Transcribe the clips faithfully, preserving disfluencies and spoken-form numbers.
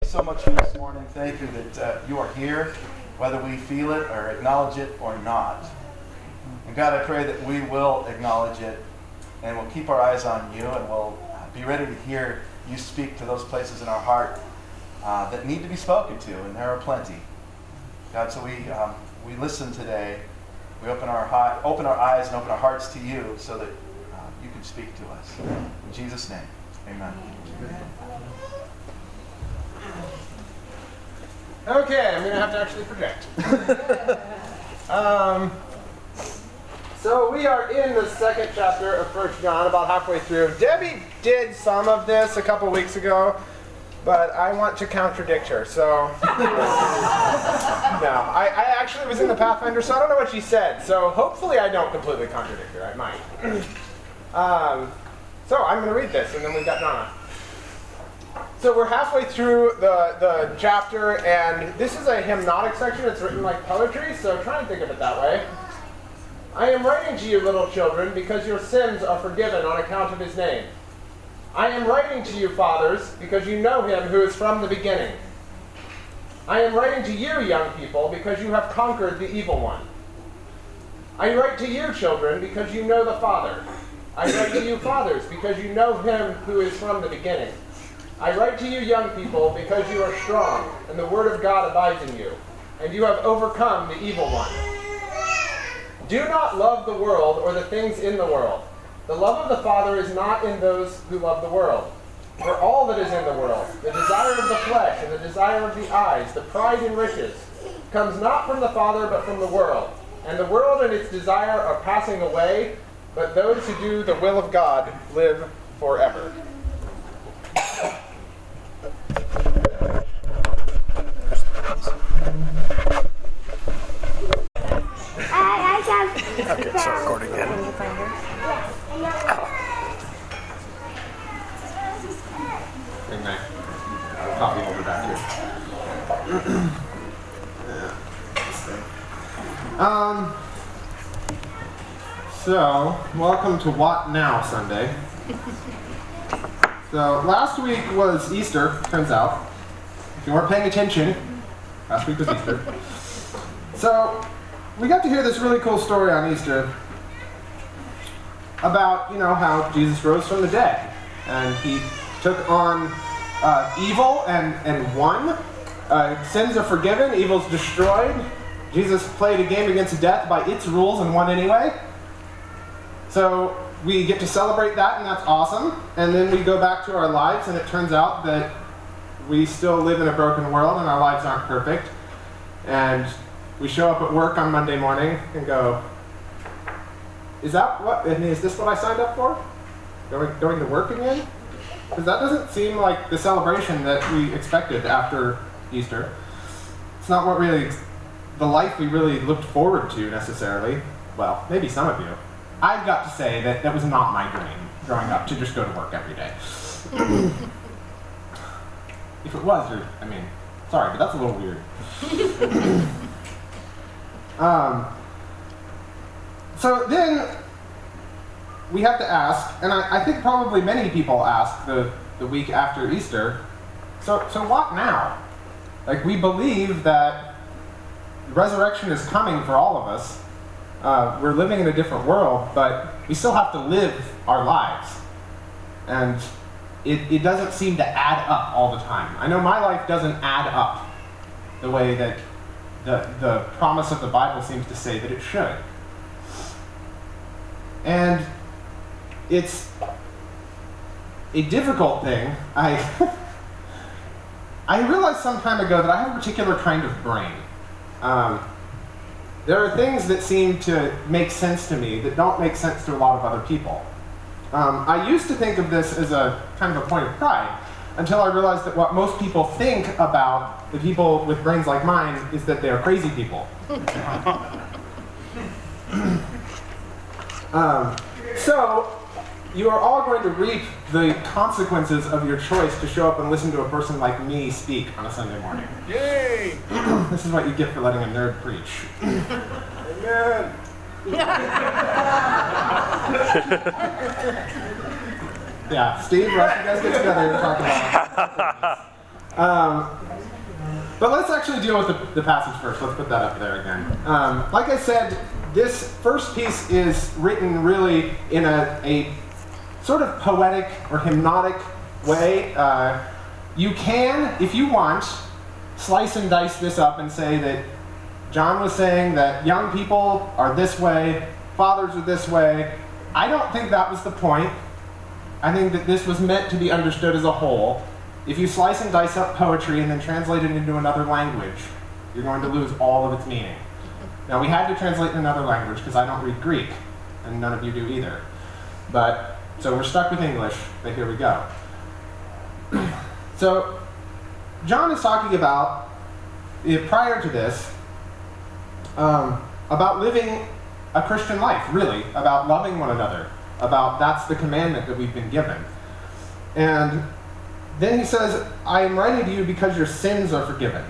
so much for this morning. Thank you that uh, you are here, whether we feel it or acknowledge it or not. And God, I pray that we will acknowledge it and we'll keep our eyes on you and we'll be ready to hear you speak to those places in our heart uh, that need to be spoken to, and there are plenty. God, so we um, we listen today. We open our heart, open our eyes and open our hearts to you so that uh, you can speak to us. In Jesus' name, amen. Amen. Okay, I'm going to have to actually project. um, so we are in the second chapter of First John, about halfway through. Debbie did some of this a couple weeks ago, but I want to contradict her, so... no, I, I actually was in the Pathfinder, so I don't know what she said, so hopefully I don't completely contradict her. I might. um, so I'm going to read this, and then we've got Donna. So we're halfway through the, the chapter, and this is a hymnotic section. It's written like poetry, so try and think of it that way. I am writing to you, little children, because your sins are forgiven on account of his name. I am writing to you, fathers, because you know him who is from the beginning. I am writing to you, young people, because you have conquered the evil one. I write to you, children, because you know the Father. I write to you, fathers, because you know him who is from the beginning. I write to you, young people, because you are strong, and the word of God abides in you, and you have overcome the evil one. Do not love the world or the things in the world. The love of the Father is not in those who love the world. For all that is in the world, the desire of the flesh and the desire of the eyes, the pride in riches, comes not from the Father but from the world. And the world and its desire are passing away, but those who do the will of God live forever. Okay, start recording again. Can you find her? And my coffee holder back here. yeah. Um. So, welcome to What Now Sunday. So, last week was Easter, turns out. If you weren't paying attention, last week was Easter. So, we got to hear this really cool story on Easter about, you know, how Jesus rose from the dead. And he took on uh, evil and, and won. Uh, sins are forgiven, evil's destroyed. Jesus played a game against death by its rules and won anyway. So we get to celebrate that, and that's awesome. And then we go back to our lives, and it turns out that we still live in a broken world, and our lives aren't perfect. And we show up at work on Monday morning and go, is that what, I mean, is this what I signed up for? Going, going to work again? Because that doesn't seem like the celebration that we expected after Easter. It's not what really, the life we really looked forward to necessarily. Well, maybe some of you. I've got to say that that was not my dream growing up, to just go to work every day. If it was, or, I mean, sorry, but that's a little weird. Um, so then we have to ask, and I, I think probably many people ask the, the week after Easter, so, so what now? Like, we believe that resurrection is coming for all of us. Uh, we're living in a different world, but we still have to live our lives. And it, it doesn't seem to add up all the time. I know my life doesn't add up the way that The, the promise of the Bible seems to say that it should. And it's a difficult thing. I I realized some time ago that I have a particular kind of brain. Um, there are things that seem to make sense to me that don't make sense to a lot of other people. Um, I used to think of this as a kind of a point of pride, until I realized that what most people think about the people with brains like mine is that they're crazy people. um, so, you are all going to reap the consequences of your choice to show up and listen to a person like me speak on a Sunday morning. Yay! This is what you get for letting a nerd preach. Amen! Yeah, Steve, Russ, you guys get together and talk about it. Um, but let's actually deal with the, the passage first. Let's put that up there again. Um, like I said, this first piece is written really in a, a sort of poetic or hymnotic way. Uh, you can, if you want, slice and dice this up and say that John was saying that young people are this way, fathers are this way. I don't think that was the point. I think that this was meant to be understood as a whole. If you slice and dice up poetry and then translate it into another language, you're going to lose all of its meaning. Now, we had to translate in another language because I don't read Greek, and none of you do either. But, so we're stuck with English, but here we go. So, John is talking about, prior to this, um, about living a Christian life, really, about loving one another, about that's the commandment that we've been given. And then he says, I am writing to you because your sins are forgiven.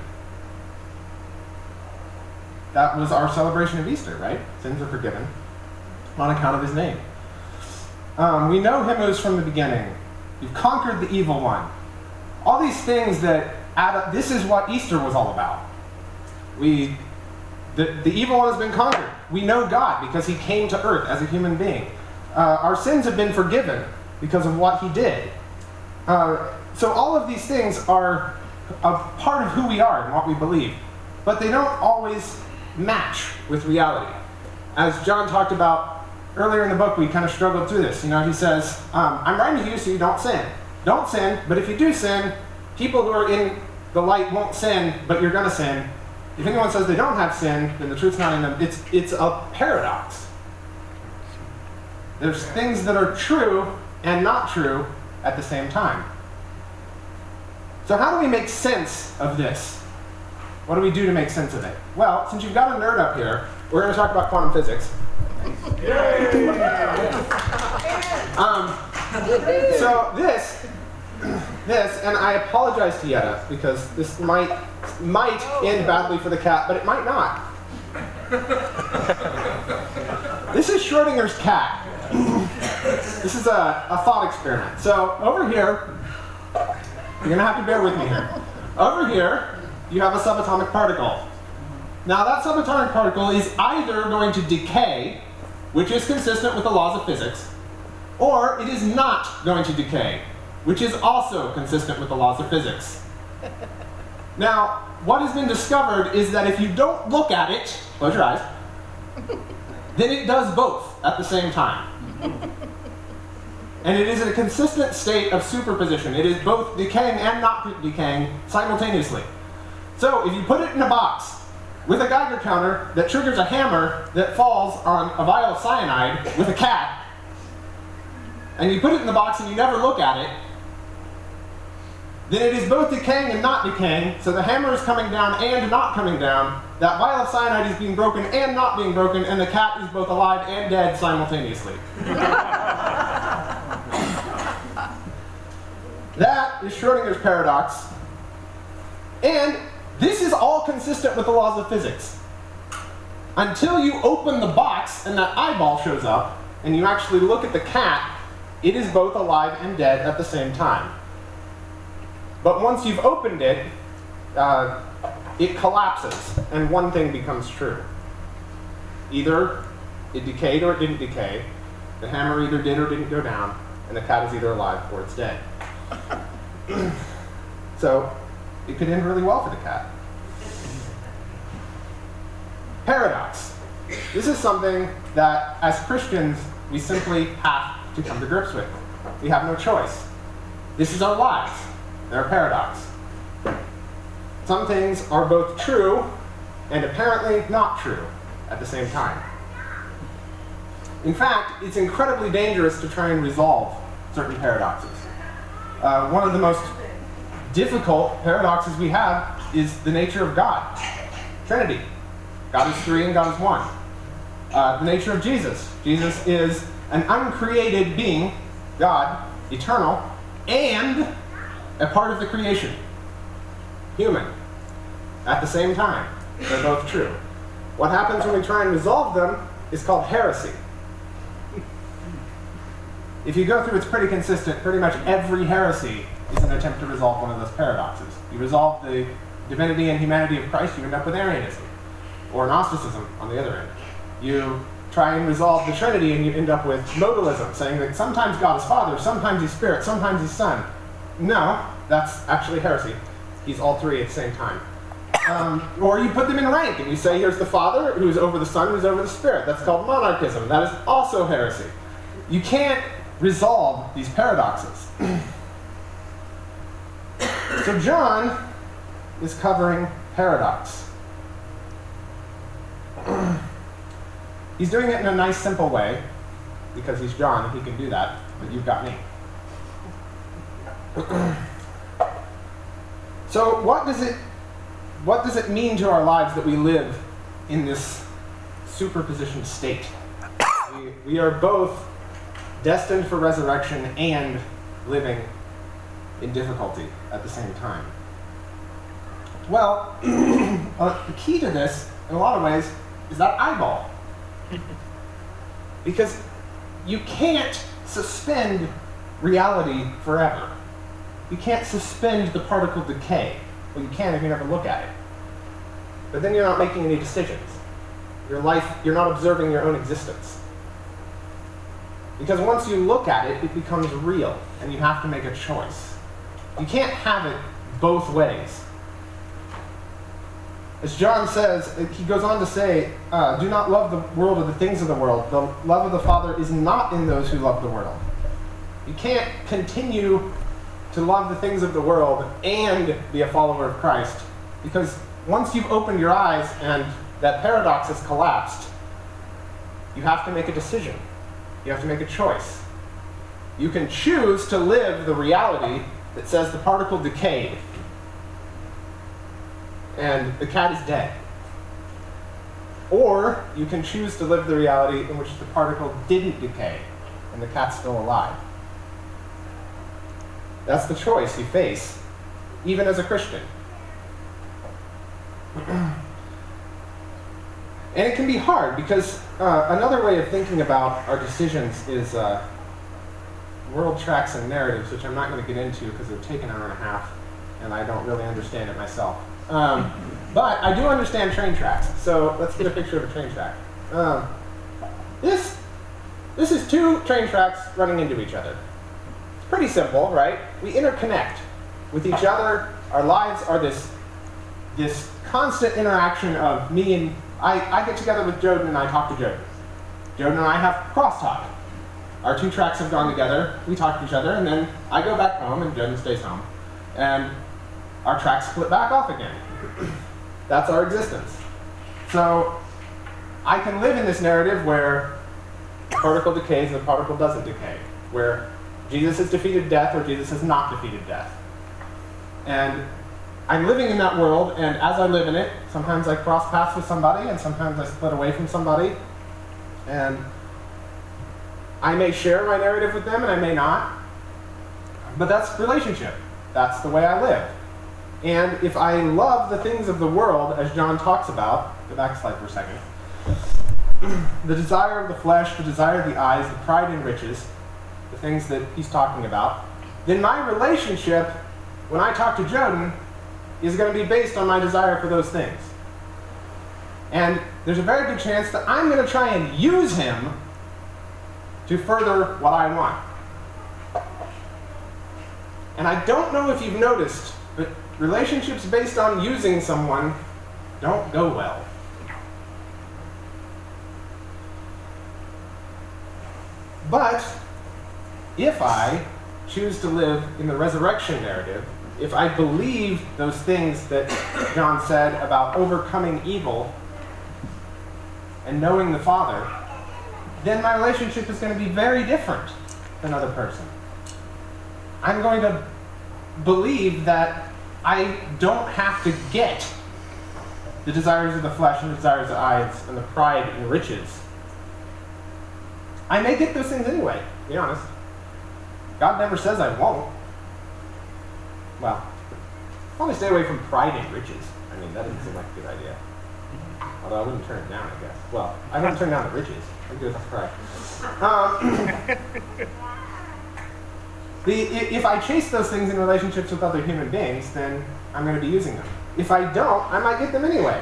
That was our celebration of Easter, right? Sins are forgiven on account of his name. Um, we know him as from the beginning. You've conquered the evil one. All these things that add up, this is what Easter was all about. We, the, the evil one has been conquered. We know God because he came to earth as a human being. Uh, our sins have been forgiven because of what he did. Uh, so all of these things are a part of who we are and what we believe. But they don't always match with reality. As John talked about earlier in the book, we kind of struggled through this. You know, he says, um, I'm writing to you so you don't sin. Don't sin, but if you do sin, people who are in the light won't sin, but you're going to sin. If anyone says they don't have sin, then the truth's not in them. It's, it's a paradox. There's things that are true and not true at the same time. So how do we make sense of this? What do we do to make sense of it? Well, since you've got a nerd up here, we're going to talk about quantum physics. um, so this, this, and I apologize to Yetta, because this might, might end badly for the cat, but it might not. This is Schrodinger's cat. This is a, a thought experiment. So over here, you're going to have to bear with me here. Over here, you have a subatomic particle. Now that subatomic particle is either going to decay, which is consistent with the laws of physics, or it is not going to decay, which is also consistent with the laws of physics. Now, what has been discovered is that if you don't look at it, close your eyes, then it does both at the same time. And it is a consistent state of superposition. It is both decaying and not decaying simultaneously. So if you put it in a box with a Geiger counter that triggers a hammer that falls on a vial of cyanide with a cat, and you put it in the box and you never look at it, then it is both decaying and not decaying, so the hammer is coming down and not coming down, that vial of cyanide is being broken and not being broken, and the cat is both alive and dead simultaneously. That is Schrodinger's paradox. And this is all consistent with the laws of physics. Until you open the box and that eyeball shows up, and you actually look at the cat, it is both alive and dead at the same time. But once you've opened it, uh, it collapses, and one thing becomes true. Either it decayed or it didn't decay, the hammer either did or didn't go down, and the cat is either alive or it's dead. So, it could end really well for the cat. Paradox. This is something that, as Christians, we simply have to come to grips with. We have no choice. This is our lives. They're a paradox. Some things are both true and apparently not true at the same time. In fact, it's incredibly dangerous to try and resolve certain paradoxes. Uh, one of the most difficult paradoxes we have is the nature of God. Trinity. God is three and God is one. Uh, the nature of Jesus. Jesus is an uncreated being, God, eternal, and a part of the creation. Human. At the same time. They're both true. What happens when we try and resolve them is called heresy. if you go through, it's pretty consistent. Pretty much every heresy is an attempt to resolve one of those paradoxes. You resolve the divinity and humanity of Christ, you end up with Arianism, or Gnosticism on the other end. You try and resolve the Trinity, and you end up with modalism, saying that sometimes God is Father, sometimes He's Spirit, sometimes He's Son. No, that's actually heresy. He's all three at the same time. Um, or you put them in rank, and you say, here's the Father, who's over the Son, who's over the Spirit. That's called monarchism. That is also heresy. You can't resolve these paradoxes. So John is covering paradox. He's doing it in a nice, simple way, because he's John, he can do that, but you've got me. So what does it what does it mean to our lives that we live in this superposition state? We, we are both destined for resurrection and living in difficulty at the same time. Well, uh, the key to this, in a lot of ways, is that eyeball. Because you can't suspend reality forever. You can't suspend the particle decay. Well, you can if you never look at it. But then you're not making any decisions. Your life, you're not observing your own existence. Because once you look at it, it becomes real, and you have to make a choice. You can't have it both ways. As John says, he goes on to say, uh, do not love the world or the things of the world. The love of the Father is not in those who love the world. You can't continue to love the things of the world and be a follower of Christ, because once you've opened your eyes and that paradox has collapsed, you have to make a decision. You have to make a choice. You can choose to live the reality that says the particle decayed and the cat is dead. Or you can choose to live the reality in which the particle didn't decay and the cat's still alive. That's the choice you face, even as a Christian. And it can be hard, because uh, another way of thinking about our decisions is uh, world tracks and narratives, which I'm not going to get into because it would take an hour and a half, and I don't really understand it myself. Um, but I do understand train tracks, so let's get a picture of a train track. Um, this, this is two train tracks running into each other. It's pretty simple, right? We interconnect with each other. Our lives are this, this constant interaction of me and I, I get together with Joden and I talk to Joden. Joden and I have crosstalk. Our two tracks have gone together, we talk to each other, and then I go back home and Joden stays home. And our tracks split back off again. That's our existence. So I can live in this narrative where the particle decays and the particle doesn't decay, where Jesus has defeated death or Jesus has not defeated death. And I'm living in that world, and as I live in it, sometimes I cross paths with somebody, and sometimes I split away from somebody. And I may share my narrative with them, and I may not. But that's relationship. That's the way I live. And if I love the things of the world, as John talks about, go back a slide for a second, the desire of the flesh, the desire of the eyes, the pride in riches, the things that he's talking about, then my relationship, when I talk to Joden, is going to be based on my desire for those things. And there's a very good chance that I'm going to try and use him to further what I want. And I don't know if you've noticed, but relationships based on using someone don't go well. But if I choose to live in the resurrection narrative, if I believe those things that John said about overcoming evil and knowing the Father, then my relationship is going to be very different than another person. I'm going to believe that I don't have to get the desires of the flesh and the desires of the eyes and the pride and riches. I may get those things anyway, to be honest. God never says I won't. Well, probably stay away from pride and riches. I mean, that doesn't seem like a good idea. Although I wouldn't turn it down, I guess. Well, I wouldn't turn down the riches. I'd go with pride. Um, The, if I chase those things in relationships with other human beings, then I'm going to be using them. If I don't, I might get them anyway.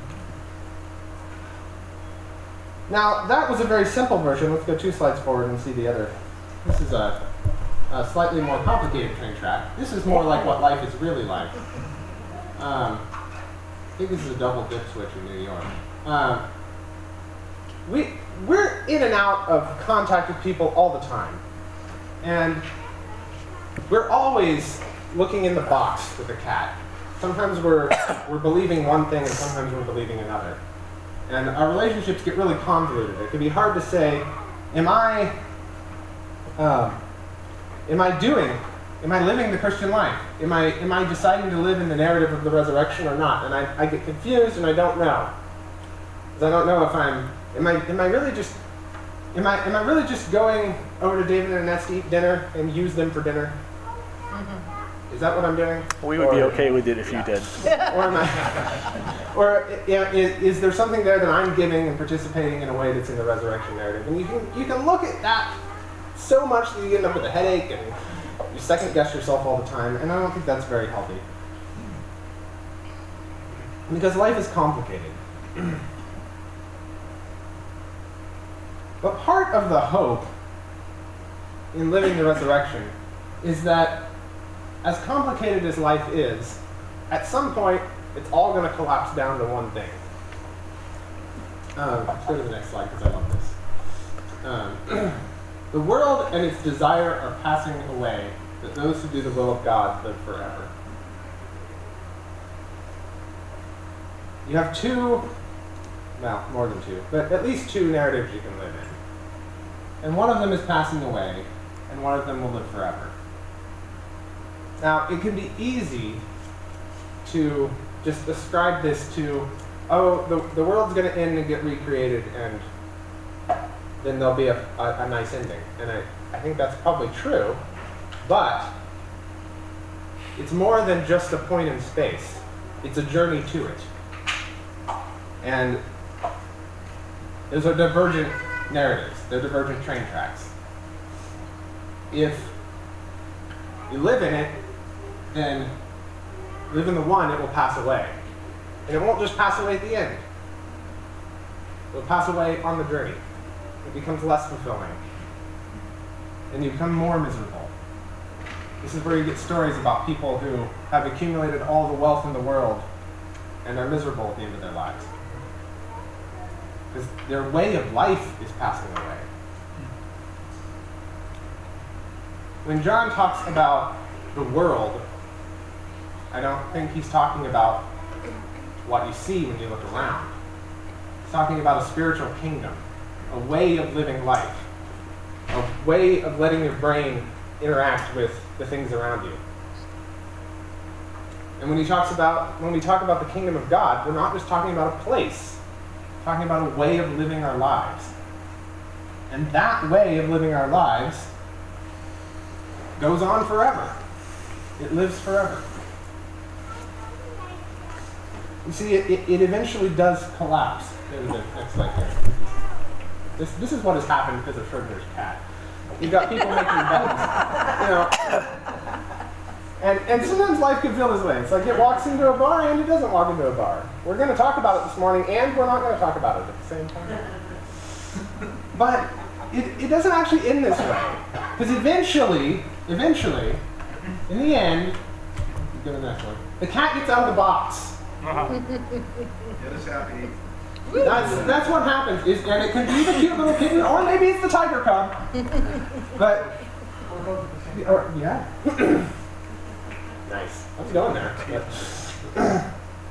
Now, that was a very simple version. Let's go two slides forward and see the other. This is a, a slightly more complicated train track. This is more like what life is really like. Um, I think this is a double dip switch in New York. Um, we, we're in and out of contact with people all the time. And we're always looking in the box with a cat. Sometimes we're, we're believing one thing and sometimes we're believing another. And our relationships get really convoluted. It can be hard to say, am I, um, am I doing, am I living the Christian life? Am I, am I deciding to live in the narrative of the resurrection or not? And I, I get confused and I don't know. Because I don't know if I'm, am I, am I really just, am I, am I really just going over to David and Annette to eat dinner and use them for dinner? Is that what I'm doing? We would or, be okay with it if yeah. you did. Or am I, or you know, is, is there something there that I'm giving and participating in a way that's in the resurrection narrative? And you can you can look at that so much that you end up with a headache and you second guess yourself all the time, and I don't think that's very healthy. Because life is complicated. But part of the hope in living the resurrection is that as complicated as life is, at some point, it's all going to collapse down to one thing. Um, let's go to the next slide, because I love this. Um, the world and its desire are passing away, but those who do the will of God live forever. You have two, well, more than two, but at least two narratives you can live in. And one of them is passing away, and one of them will live forever. Now, it can be easy to just ascribe this to, oh, the, the world's going to end and get recreated, and then there'll be a, a, a nice ending. And I, I think that's probably true, but it's more than just a point in space. It's a journey to it. And those are divergent narratives. They're divergent train tracks. If you live in it, then live in the one, it will pass away. And it won't just pass away at the end. It will pass away on the journey. It becomes less fulfilling. And you become more miserable. This is where you get stories about people who have accumulated all the wealth in the world and are miserable at the end of their lives. Because their way of life is passing away. When John talks about the world, I don't think he's talking about what you see when you look around. He's talking about a spiritual kingdom, a way of living life, a way of letting your brain interact with the things around you. And when he talks about, when we talk about the kingdom of God, we're not just talking about a place, we're talking about a way of living our lives. And that way of living our lives goes on forever. It lives forever. You see, it, it, it eventually does collapse. Go to the next slide here. This, this is what has happened because of Schrodinger's cat. You've got people making beds, you know. And, and sometimes life can feel this way. It's like it walks into a bar and it doesn't walk into a bar. We're going to talk about it this morning, and we're not going to talk about it at the same time. But it, it doesn't actually end this way. Because eventually, eventually, in the end, go to the next one, the cat gets out of the box. Get us happy. That's, that's what happens. Is, and it can be the cute little kitten, or maybe it's the tiger cub. But, or, yeah. Nice. I was going there. But.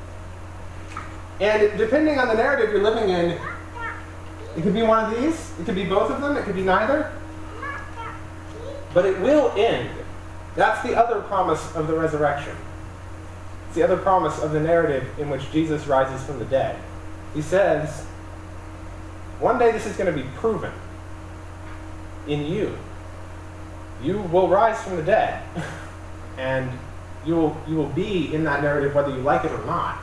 And depending on the narrative you're living in, it could be one of these, it could be both of them, it could be neither. But it will end. That's the other promise of the resurrection. It's the other promise of the narrative in which Jesus rises from the dead. He says, one day this is going to be proven in you. You will rise from the dead. And you will, you will be in that narrative whether you like it or not.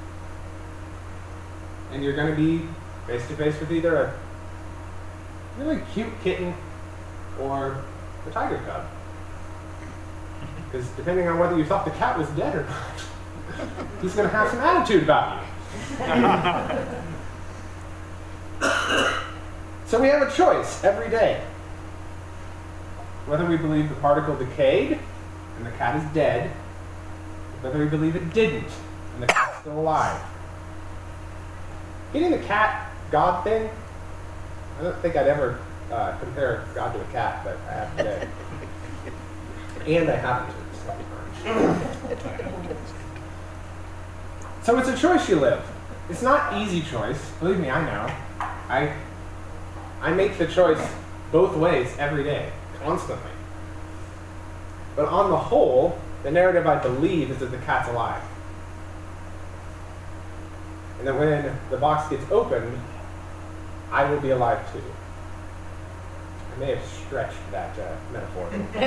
And you're going to be face to face with either a really cute kitten or the tiger cub. Because depending on whether you thought the cat was dead or not, he's going to have some attitude about you. So we have a choice every day. Whether we believe the particle decayed and the cat is dead, or whether we believe it didn't and the cat's still alive. Getting the cat God thing, I don't think I'd ever uh, compare God to a cat, but I have today. And I haven't. So it's a choice you live. It's not easy choice. Believe me, I know. I I make the choice both ways every day, constantly. But on the whole, the narrative I believe is that the cat's alive. And that when the box gets opened, I will be alive too. I may have stretched that uh, metaphor.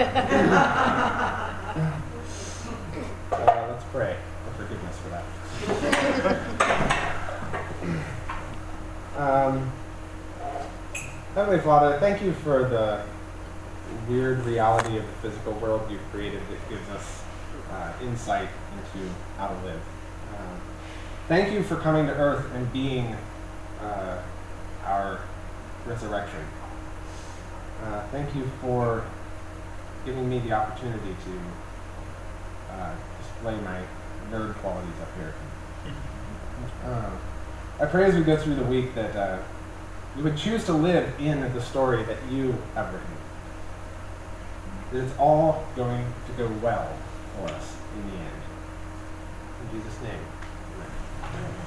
uh, let's pray for forgiveness for that. um, Heavenly Father, thank you for the weird reality of the physical world you've created that gives us uh, insight into how to live. Uh, thank you for coming to earth and being uh, our resurrection. Uh, thank you for giving me the opportunity to uh, display my nerd qualities up here. Uh, I pray as we go through the week that uh, we would choose to live in the story that you have written. That it's all going to go well for us in the end. In Jesus' name, amen.